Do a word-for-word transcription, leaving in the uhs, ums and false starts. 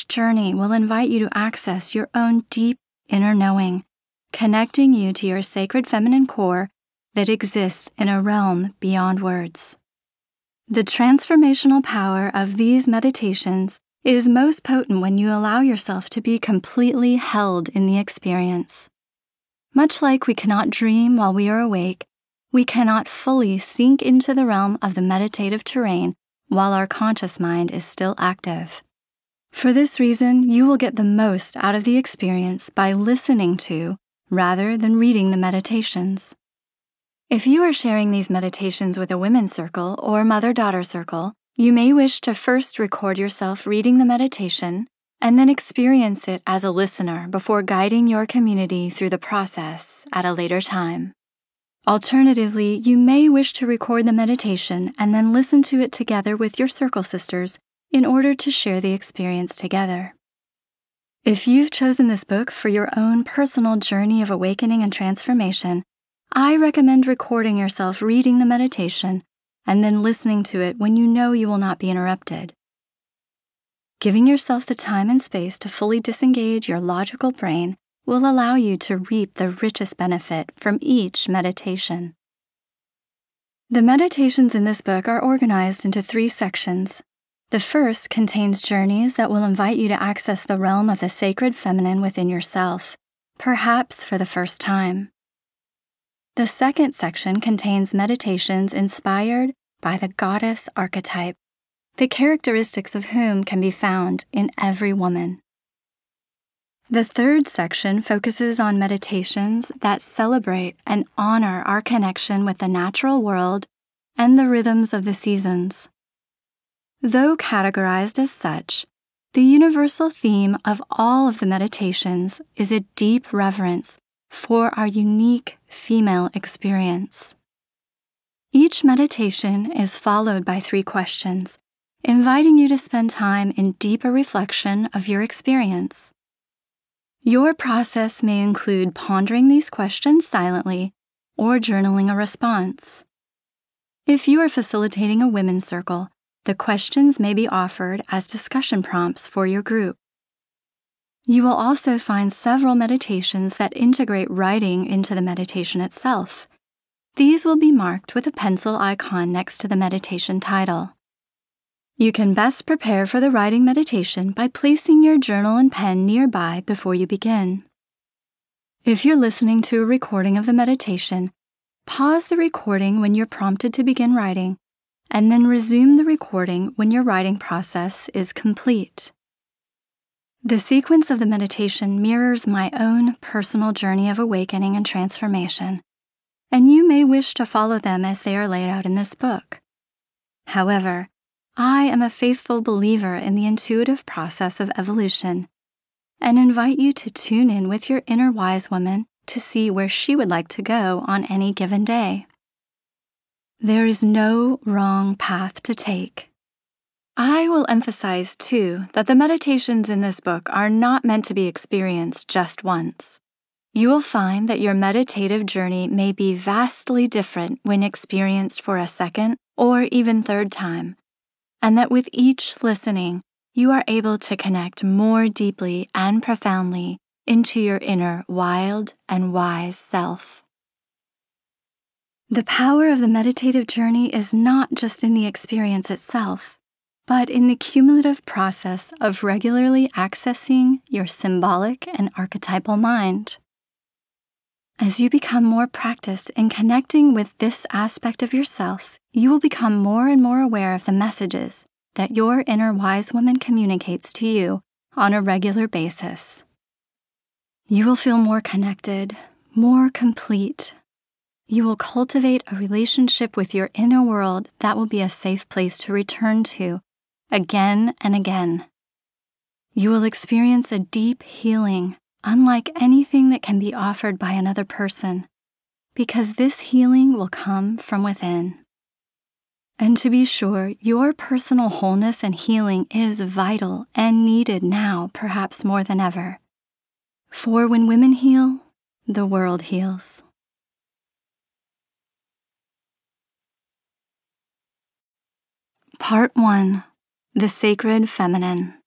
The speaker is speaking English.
journey will invite you to access your own deep inner knowing, connecting you to your sacred feminine core that exists in a realm beyond words. The transformational power of these meditations is most potent when you allow yourself to be completely held in the experience. Much like we cannot dream while we are awake, we cannot fully sink into the realm of the meditative terrain while our conscious mind is still active. For this reason, you will get the most out of the experience by listening to rather than reading the meditations. If you are sharing these meditations with a women's circle or mother-daughter circle, you may wish to first record yourself reading the meditation and then experience it as a listener before guiding your community through the process at a later time. Alternatively, you may wish to record the meditation and then listen to it together with your circle sisters in order to share the experience together. If you've chosen this book for your own personal journey of awakening and transformation, I recommend recording yourself reading the meditation and then listening to it when you know you will not be interrupted. Giving yourself the time and space to fully disengage your logical brain will allow you to reap the richest benefit from each meditation. The meditations in this book are organized into three sections. The first contains journeys that will invite you to access the realm of the sacred feminine within yourself, perhaps for the first time. The second section contains meditations inspired by the goddess archetype, the characteristics of whom can be found in every woman. The third section focuses on meditations that celebrate and honor our connection with the natural world and the rhythms of the seasons. Though categorized as such, the universal theme of all of the meditations is a deep reverence for our unique female experience. Each meditation is followed by three questions, inviting you to spend time in deeper reflection of your experience. Your process may include pondering these questions silently or journaling a response. If you are facilitating a women's circle, the questions may be offered as discussion prompts for your group. You will also find several meditations that integrate writing into the meditation itself. These will be marked with a pencil icon next to the meditation title. You can best prepare for the writing meditation by placing your journal and pen nearby before you begin. If you're listening to a recording of the meditation, pause the recording when you're prompted to begin writing, and then resume the recording when your writing process is complete. The sequence of the meditation mirrors my own personal journey of awakening and transformation, and you may wish to follow them as they are laid out in this book. However, I am a faithful believer in the intuitive process of evolution and invite you to tune in with your inner wise woman to see where she would like to go on any given day. There is no wrong path to take. I will emphasize, too, that the meditations in this book are not meant to be experienced just once. You will find that your meditative journey may be vastly different when experienced for a second or even third time, and that with each listening, you are able to connect more deeply and profoundly into your inner wild and wise self. The power of the meditative journey is not just in the experience itself, but in the cumulative process of regularly accessing your symbolic and archetypal mind. As you become more practiced in connecting with this aspect of yourself, you will become more and more aware of the messages that your inner wise woman communicates to you on a regular basis. You will feel more connected, more complete. You will cultivate a relationship with your inner world that will be a safe place to return to again and again. You will experience a deep healing, unlike anything that can be offered by another person, because this healing will come from within. And to be sure, your personal wholeness and healing is vital and needed now, perhaps more than ever. For when women heal, the world heals. Part one. The Sacred Feminine.